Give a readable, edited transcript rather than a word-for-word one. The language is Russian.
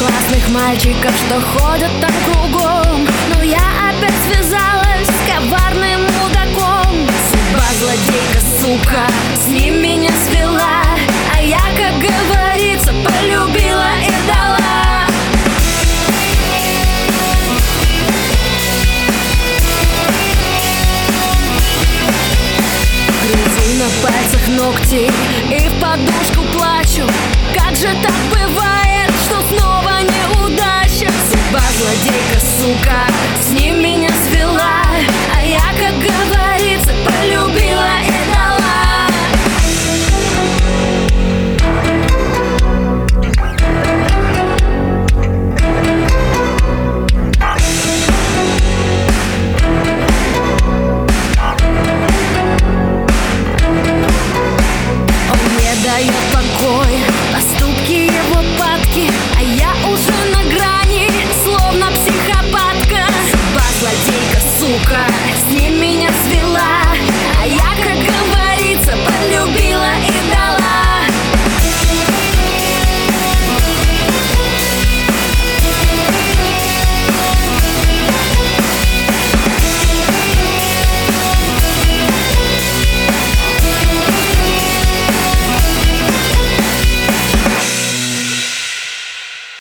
классных мальчиков, что ходят там кругом, но я опять связалась с коварным мудаком. Судьба злодейка, сука, с ним меня свела.